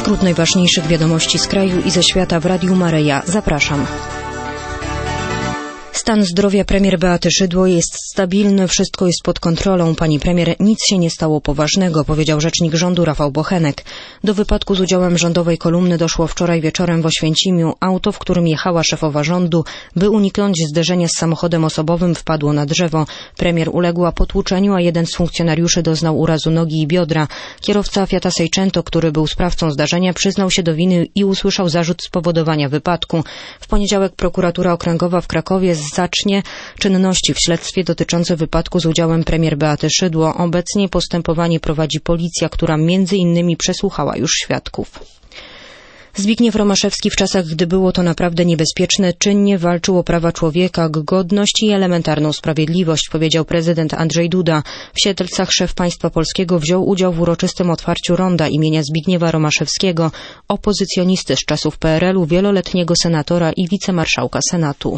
Skrót najważniejszych wiadomości z kraju i ze świata w Radiu Maryja. Zapraszam. Stan zdrowia premier Beaty Szydło jest stabilny, wszystko jest pod kontrolą. Pani premier, nic się nie stało poważnego, powiedział rzecznik rządu Rafał Bochenek. Do wypadku z udziałem rządowej kolumny doszło wczoraj wieczorem w Oświęcimiu. Auto, w którym jechała szefowa rządu, by uniknąć zderzenia z samochodem osobowym, wpadło na drzewo. Premier uległa potłuczeniu, a jeden z funkcjonariuszy doznał urazu nogi i biodra. Kierowca Fiata Seicento, który był sprawcą zdarzenia, przyznał się do winy i usłyszał zarzut spowodowania wypadku. W poniedziałek prokuratura okręgowa w Krakowie zacznie czynności w śledztwie dotyczące wypadku z udziałem premier Beaty Szydło. Obecnie postępowanie prowadzi policja, która między innymi przesłuchała już świadków. Zbigniew Romaszewski w czasach, gdy było to naprawdę niebezpieczne, czynnie walczył o prawa człowieka, godność i elementarną sprawiedliwość, powiedział prezydent Andrzej Duda. W Siedlcach szef państwa polskiego wziął udział w uroczystym otwarciu ronda imienia Zbigniewa Romaszewskiego, opozycjonisty z czasów PRL-u, wieloletniego senatora i wicemarszałka Senatu.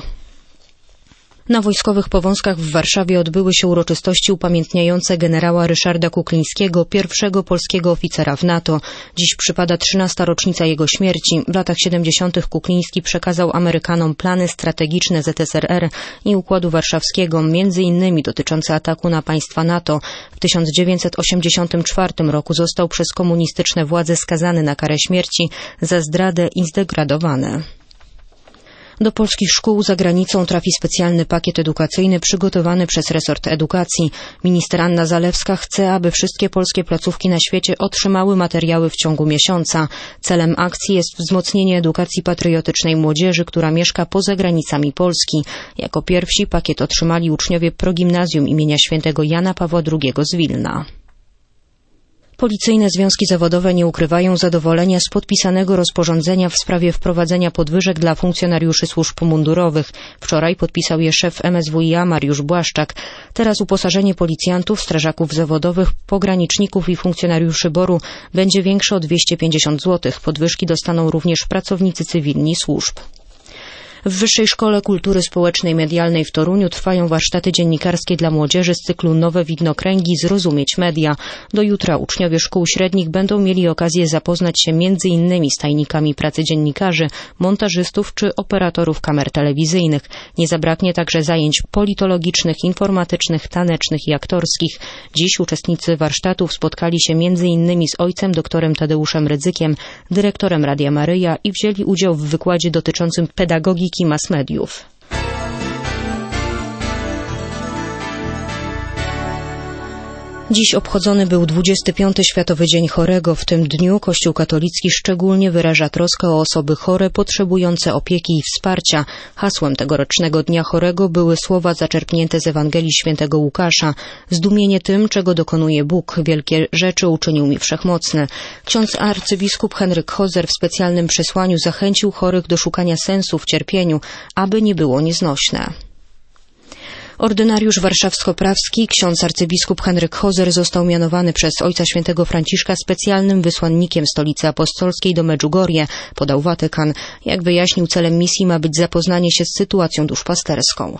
Na Wojskowych Powązkach w Warszawie odbyły się uroczystości upamiętniające generała Ryszarda Kuklińskiego, pierwszego polskiego oficera w NATO. Dziś przypada 13. rocznica jego śmierci. W latach 70. Kukliński przekazał Amerykanom plany strategiczne ZSRR i Układu Warszawskiego, między innymi dotyczące ataku na państwa NATO. W 1984 roku został przez komunistyczne władze skazany na karę śmierci za zdradę i zdegradowany. Do polskich szkół za granicą trafi specjalny pakiet edukacyjny przygotowany przez resort edukacji. Minister Anna Zalewska chce, aby wszystkie polskie placówki na świecie otrzymały materiały w ciągu miesiąca. Celem akcji jest wzmocnienie edukacji patriotycznej młodzieży, która mieszka poza granicami Polski. Jako pierwsi pakiet otrzymali uczniowie progimnazjum imienia świętego Jana Pawła II z Wilna. Policyjne związki zawodowe nie ukrywają zadowolenia z podpisanego rozporządzenia w sprawie wprowadzenia podwyżek dla funkcjonariuszy służb mundurowych. Wczoraj podpisał je szef MSWiA Mariusz Błaszczak. Teraz uposażenie policjantów, strażaków zawodowych, pograniczników i funkcjonariuszy BOR-u będzie większe o 250 zł. Podwyżki dostaną również pracownicy cywilni służb. W Wyższej Szkole Kultury Społecznej i Medialnej w Toruniu trwają warsztaty dziennikarskie dla młodzieży z cyklu Nowe Widnokręgi Zrozumieć Media. Do jutra uczniowie szkół średnich będą mieli okazję zapoznać się m.in. z tajnikami pracy dziennikarzy, montażystów czy operatorów kamer telewizyjnych. Nie zabraknie także zajęć politologicznych, informatycznych, tanecznych i aktorskich. Dziś uczestnicy warsztatów spotkali się m.in. z ojcem doktorem Tadeuszem Rydzykiem, dyrektorem Radia Maryja i wzięli udział w wykładzie dotyczącym pedagogiki mass mediów. Dziś obchodzony był 25. Światowy Dzień Chorego. W tym dniu Kościół katolicki szczególnie wyraża troskę o osoby chore potrzebujące opieki i wsparcia. Hasłem tegorocznego Dnia Chorego były słowa zaczerpnięte z Ewangelii Świętego Łukasza. Zdumienie tym, czego dokonuje Bóg. Wielkie rzeczy uczynił mi Wszechmocny. Ksiądz arcybiskup Henryk Hozer w specjalnym przesłaniu zachęcił chorych do szukania sensu w cierpieniu, aby nie było nieznośne. Ordynariusz warszawsko-prawski, ksiądz arcybiskup Henryk Hozer został mianowany przez Ojca Świętego Franciszka specjalnym wysłannikiem Stolicy Apostolskiej do Medjugorje, podał Watykan. Jak wyjaśnił, celem misji ma być zapoznanie się z sytuacją duszpasterską.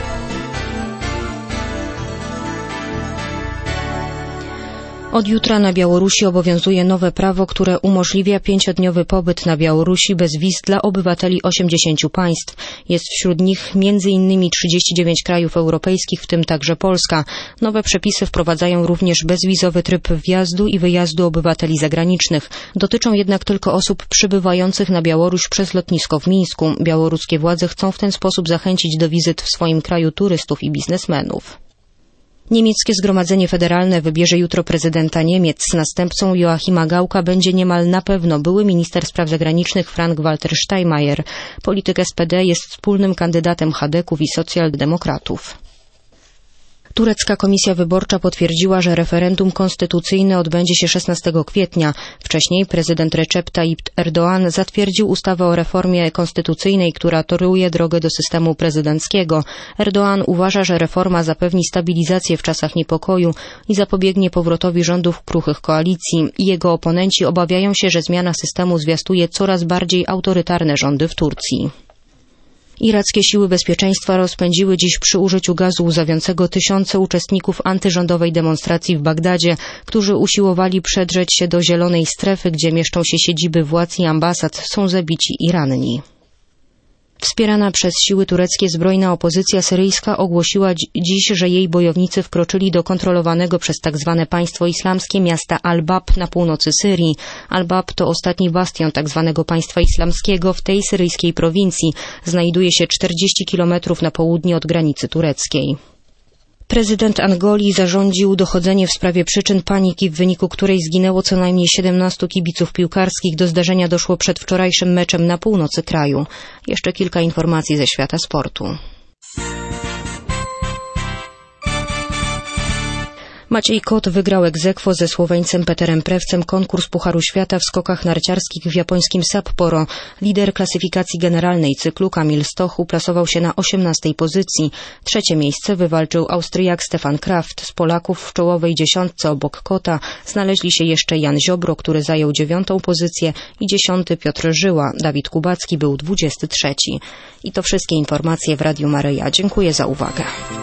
Od jutra na Białorusi obowiązuje nowe prawo, które umożliwia 5-dniowy pobyt na Białorusi bez wiz dla obywateli 80 państw. Jest wśród nich m.in. 39 krajów europejskich, w tym także Polska. Nowe przepisy wprowadzają również bezwizowy tryb wjazdu i wyjazdu obywateli zagranicznych. Dotyczą jednak tylko osób przybywających na Białoruś przez lotnisko w Mińsku. Białoruskie władze chcą w ten sposób zachęcić do wizyt w swoim kraju turystów i biznesmenów. Niemieckie Zgromadzenie Federalne wybierze jutro prezydenta Niemiec. Następcą Joachima Gaucka będzie niemal na pewno były minister spraw zagranicznych Frank-Walter Steinmeier. Polityk SPD jest wspólnym kandydatem chadeków i socjaldemokratów. Turecka Komisja Wyborcza potwierdziła, że referendum konstytucyjne odbędzie się 16 kwietnia. Wcześniej prezydent Recep Tayyip Erdoğan zatwierdził ustawę o reformie konstytucyjnej, która toruje drogę do systemu prezydenckiego. Erdoğan uważa, że reforma zapewni stabilizację w czasach niepokoju i zapobiegnie powrotowi rządów kruchych koalicji. Jego oponenci obawiają się, że zmiana systemu zwiastuje coraz bardziej autorytarne rządy w Turcji. Irackie siły bezpieczeństwa rozpędziły dziś przy użyciu gazu łzawiącego tysiące uczestników antyrządowej demonstracji w Bagdadzie, którzy usiłowali przedrzeć się do zielonej strefy, gdzie mieszczą się siedziby władz i ambasad. Są zabici i ranni. Wspierana przez siły tureckie zbrojna opozycja syryjska ogłosiła dziś, że jej bojownicy wkroczyli do kontrolowanego przez tzw. państwo islamskie miasta Al-Bab na północy Syrii. Al-Bab to ostatni bastion tzw. państwa islamskiego w tej syryjskiej prowincji. Znajduje się 40 kilometrów na południe od granicy tureckiej. Prezydent Angolii zarządził dochodzenie w sprawie przyczyn paniki, w wyniku której zginęło co najmniej 17 kibiców piłkarskich. Do zdarzenia doszło przed wczorajszym meczem na północy kraju. Jeszcze kilka informacji ze świata sportu. Maciej Kot wygrał ex aequo ze Słoweńcem Peterem Prewcem konkurs Pucharu Świata w skokach narciarskich w japońskim Sapporo. Lider klasyfikacji generalnej cyklu Kamil Stoch uplasował się na 18. pozycji. Trzecie miejsce wywalczył Austriak Stefan Kraft. Z Polaków w czołowej dziesiątce obok Kota znaleźli się jeszcze Jan Ziobro, który zajął 9. pozycję, i 10. Piotr Żyła. Dawid Kubacki był 23. I to wszystkie informacje w Radiu Maryja. Dziękuję za uwagę.